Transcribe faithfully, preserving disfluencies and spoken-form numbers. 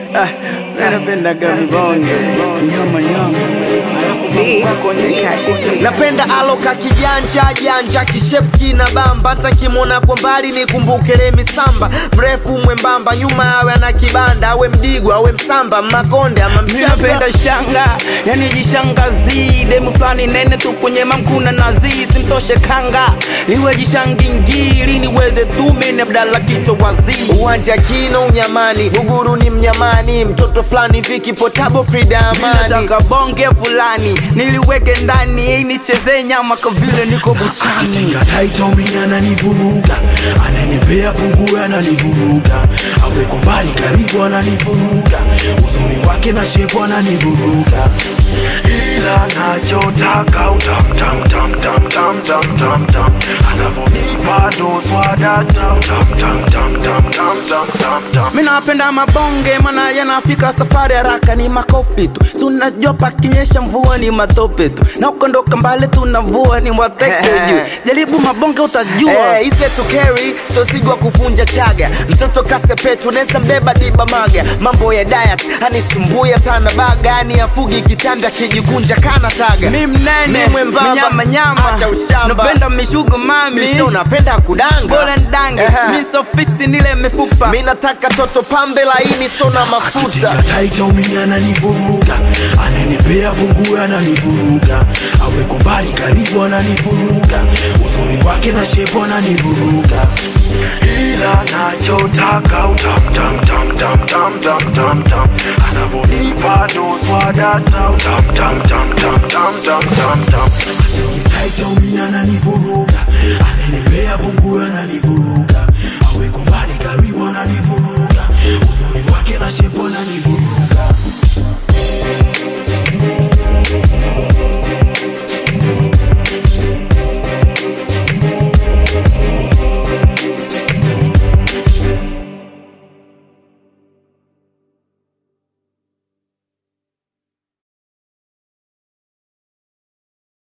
Ah, napenda gami bonge nyama nyama napenda aloka kijanja janja kishepki na bamba hata kimona kwa mbali nikumbuke le misamba mrefu mwembamba nyuma awe ana kibanda awe mdigwa awe msamba makonde ama mchamba. Napenda shanga yani jishangazi demu flani nene tu kwenye mamkuna nazi simtoshe kanga iwe jishangingili niweze tume Abdalla kichwa wazi uwanja kino unyamani uguru ni mnyamani mtoto flani viki potable Frida Amani nataka bonge fulani niliweke ndani hii nicheze nyama kwa vile niko buchani akitinga taita uminyana nivuruga anenepea pungu ananivuruga awe kumbali karibu ananivuruga uzuri wake na shepu ananivuruga ila nachotaka utam tam tam tam tam tam tam tam anavonipa ndo swadata utam tam tam tam tam tam tam tam. Mina napenda mabonge mana yanafika safari haraka ni makofi tu si unajua pakinyesha mvua ni matope tu na ukondoka mbali tunavua ni wateke juu jaribu mabonge utajua hey, ise to carry so sigwa kufunja chaga mtoto kasepetu nesa mbeba diba maga mambo ya diet anisumbuya tana baga ani afugi kitanda kijikunja kana taga mi mnene mnyama nyama napenda mishugo mami miso unapenda kudanga bora ndange uh-huh. mi sofisi nile mifupa mi nataka toto pambe laini sona mafuta akitinga taita uminyana nivuruga anenepea pungu ananivuruga awe kumbali karibu ananivuruga uzuri wake na shepu ananivuruga ila nachotaka utam tam tam tam tam tam tam tam anavonipa ndo swadata utam tam tam tam tam tam tam tam akitinga taita uminyana nivuruga anenepea pungu ananivuruga